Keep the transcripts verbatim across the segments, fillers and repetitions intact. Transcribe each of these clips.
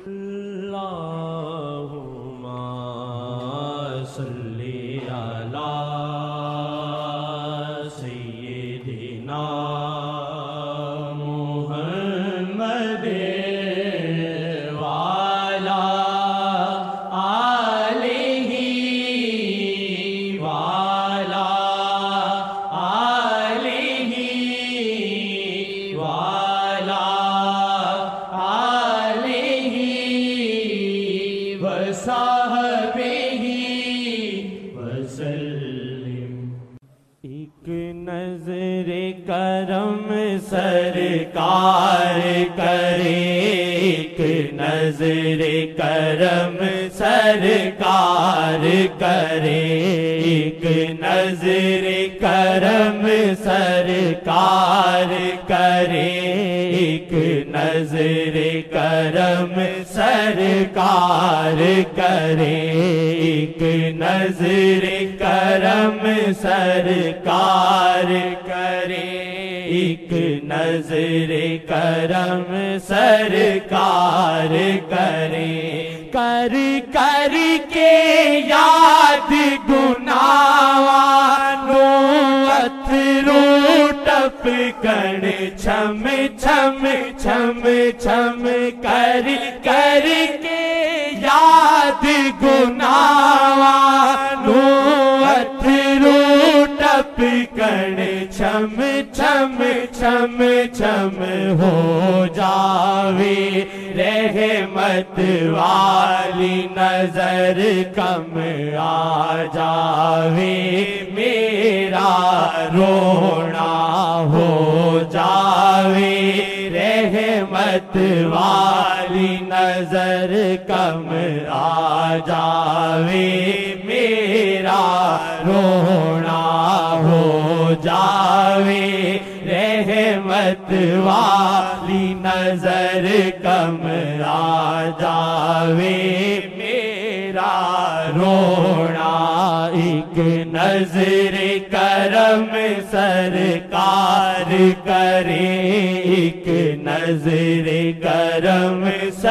اللہم صلی علی سیدنا محمد وعلی آلہ وعلی آلہ وعلی آلہ وصحبہ وسلم۔ ایک نظر کرم سرکار کرے، ایک نظر کرم سرکار کرے، ایک نظر کرم سرکار کرے، ایک نظر کرم سرکار کرے، ایک نظر کرم سرکار کرے، ایک نظر کرم سرکار کرے۔ کر کر کے یاد گناہوں اترو ٹپکن چھم چھم چھم چھم، کر کر کے یاد گناہوں اترو ٹپکن چھم چھم چھم چھم، ہو جاوے رحمت والی نظر کم آ جاوے میرا رونا، ہو جاوے رحمت والی نظر کم آ جاوے میرا رونا، ہو جاوے رحمت والی نظر کم آ جاوے میرا رونا۔ ایک نظر کرم سرکار کرے، ایک نظر کرم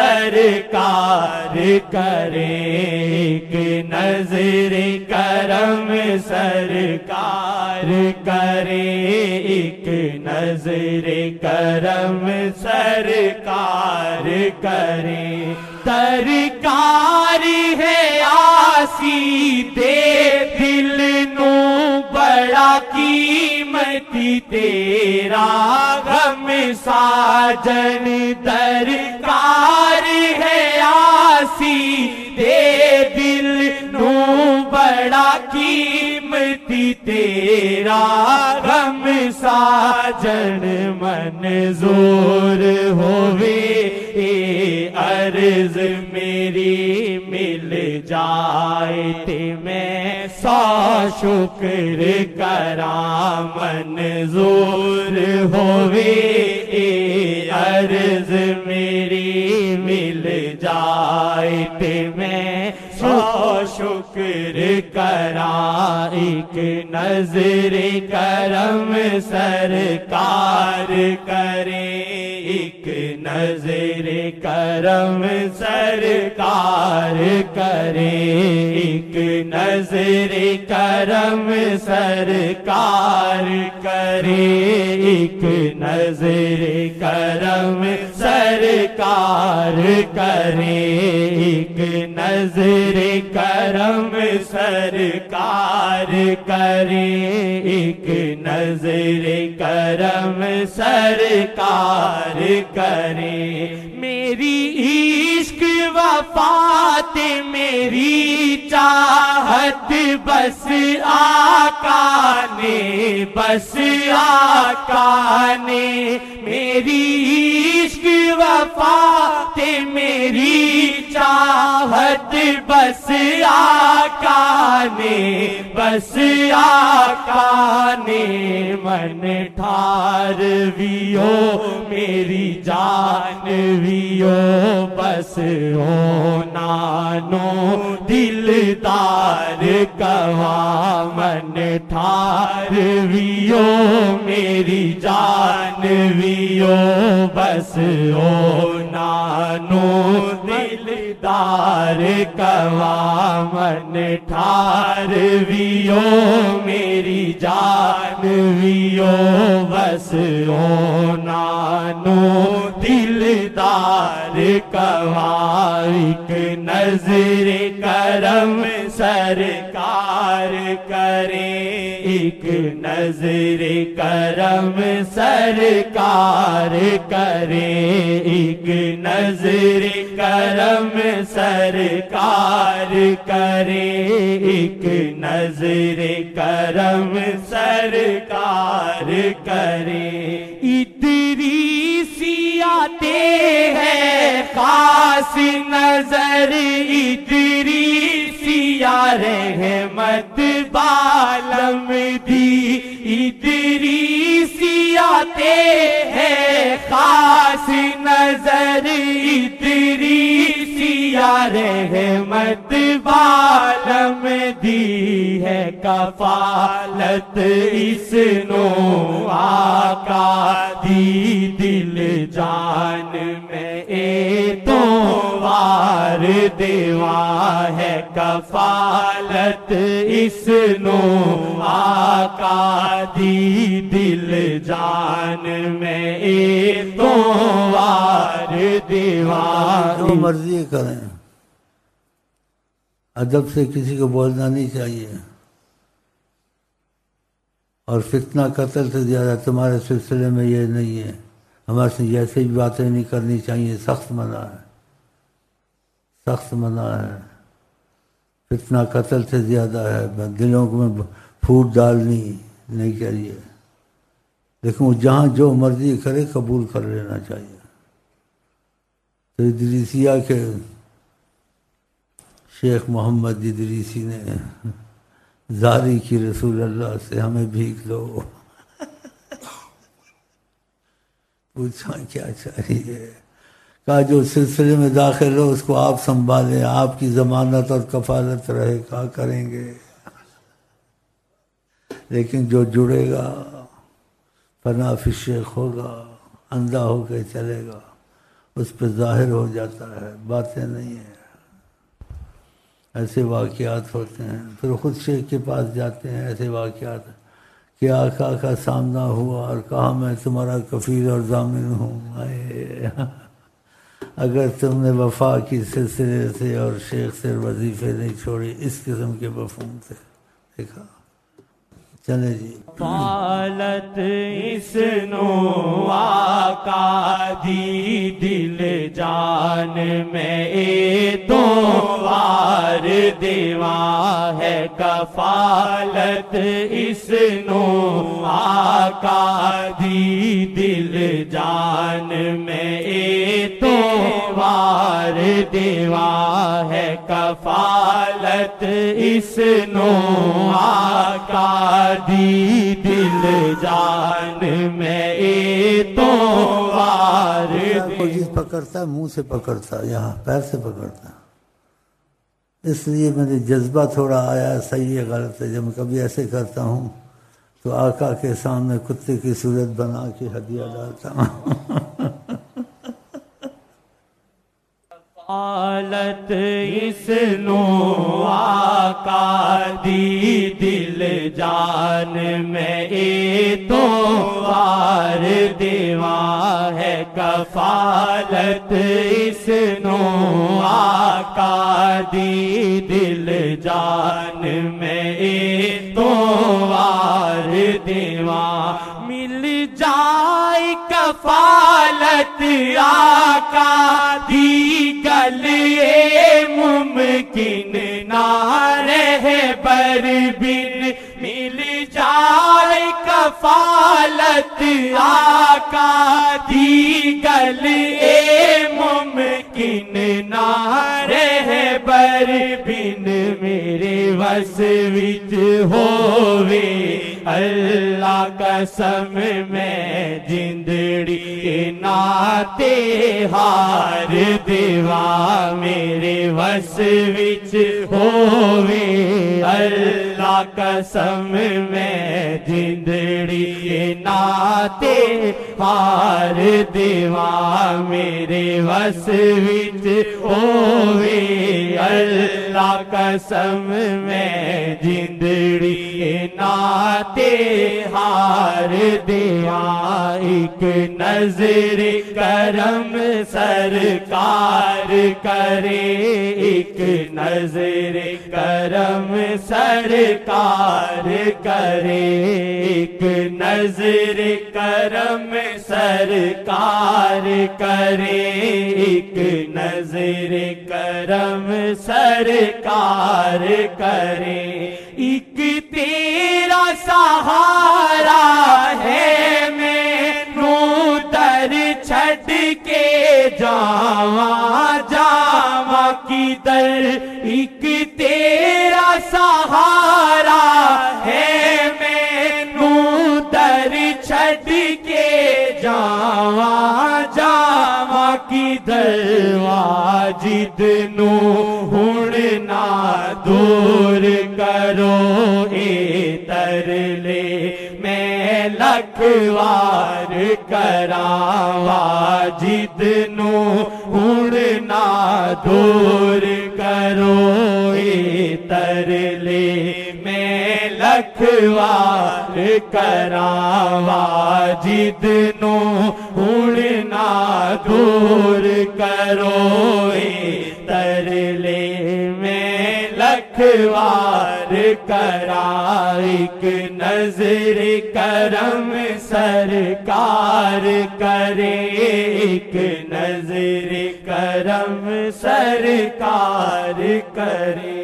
سرکار کرے، ایک نظر کرم سرکار کرے، ایک نظر کرم سرکار کرے۔ ترکار ہے آسی دے دل نو بڑا قیمتی تیرا غم ساجن، درکار ہے آسی دے دل نو بڑا قیمتی تیرا غم ساجن، منظور ہووے اے عرض میری مل جائے تے میں سو شکر کراں، منظور ہووے اے عرض میری مل جائے تے میں سو شکر کراں۔ ایک نظر کرم سرکار کرے، ایک نظر کرم سرکار کرے، ایک نظر کرم سرکار کرے، ایک نظر کرم سرکار کرے، ایک نظر کرم سرکار کرے، ایک نظر کرم سرکار کرے۔ میری عشق وفات میری چاہت بس آقا نے، بس آقا نے، میری عشق وفات میری چاہت بس آقا نے، بس آقا نے، من ٹھار ویو میری جان ویو، بس او نانو دلدار کہواں، من ٹھار ویو میری جان ویو، بس او نانو دلدار قوامن ٹھار ویو میری جان ویو بس او نانو دلدار قوام ایک نظر کرم سرکار کرے ایک نظر کرم سرکار کرے ایک نظر کرم سرکار کرے ایک نظر کرم سرکار کرے ادریسی آتے ہیں خاص نظر ادریسی رحمت بالم دی ادریسی آتے ہیں خاص نظر ادریسی رحمت بالم دی ہے کفالت اس نو آقا دی دل جان میں اے تو وار دیواں ہے کفالت اس نو آقا دی دل جان میں اے تو وار دیواں جو مرضی کریں ادب سے کسی کو بولنا نہیں چاہیے اور فتنہ قتل سے زیادہ تمہارے سلسلے میں یہ نہیں ہے ہمارے سے ایسی بھی باتیں نہیں کرنی چاہیے سخت منع ہے سخت منع ہے فتنہ قتل سے زیادہ ہے دلوں میں پھوٹ ڈالنی نہیں چاہیے لیکن وہ جہاں جو مرضی کرے قبول کر لینا چاہیے تو ادریسیہ کے شیخ محمد ادریسی نے زاری کی رسول اللہ سے ہمیں بھیک دو پوچھا کیا چاہیے کہا جو سلسلے میں داخل ہو اس کو آپ سنبھالیں آپ کی ضمانت اور کفالت رہے کہا کریں گے لیکن جو جڑے گا فنا فی الشیخ ہوگا اندھا ہو کے چلے گا اس پہ ظاہر ہو جاتا ہے باتیں نہیں ہیں ایسے واقعات ہوتے ہیں پھر خود شیخ کے پاس جاتے ہیں ایسے واقعات کہ آقا کا سامنا ہوا اور کہا میں تمہارا کفیل اور ضامن ہوں اگر تم نے وفا کی سلسلے سے اور شیخ سے وظیفے نہیں چھوڑی اس قسم کے مفہوم سے دیکھا چلے جی فالت اس نو آقا دی دل جان میں اے تو وار دیواں ہے کفالت اس نو آقا دی دل جان میں اے تو وار دیواں ہے کفالت اس نو آقا دی دل جان میں اے تو وار کوئی چیز پکڑتا ہے منہ سے پکڑتا یہاں پیر سے پکڑتا اس لیے میرے جذبہ تھوڑا آیا صحیح ہے غلط ہے جب میں کبھی ایسے کرتا ہوں تو آقا کے سامنے کتے کی صورت بنا کے ہدیہ ڈالتا ہوں حالت اس نو آقا دی دل جان میں اے تو وار دیواں ہے کفالت اس نو آقا دی دل جان میں اے تو وار دیواں مل جائے کفالت آقا دی گلے ممکن نہ رہے بر بن مل جائے کفالت آقا دی گلے ممکن نہ رہے بر بن میرے وس وچ ہووے اللہ قسم میں جندڑی ناتے ہار دیواں میرے وس وچ ہووے اللہ اللہ قسم میں جندڑی ناتے ہار دیواں میرے وس وچ ہووے اللہ قسم میں جندڑی ناتے ہار دیواں ایک نظر کرم سرکار کرے ایک نظر کرم سرکار کرے ایک نظر کرم سرکار کرے ایک نظر کرم سرکار کرے ایک تیرا سہارا ہے مینوں در چھڈ کے جاواں جاواں کدھر ایک تیرا سہارا ہے مینوں در چھڈ کے جاواں جاواں کدھر واجد نوں ہن نہ دور کرو اے ترلے میں لکھ وار کراں واجد نوں ہن نہ دور کرو اے ترلے میں لکھ وار کراں واجد نوں ہن نہ دور کرو اے ترلے میں لکھ وار کراں ایک نظر کرم سرکار کرے ایک نظر کرم سرکار کرے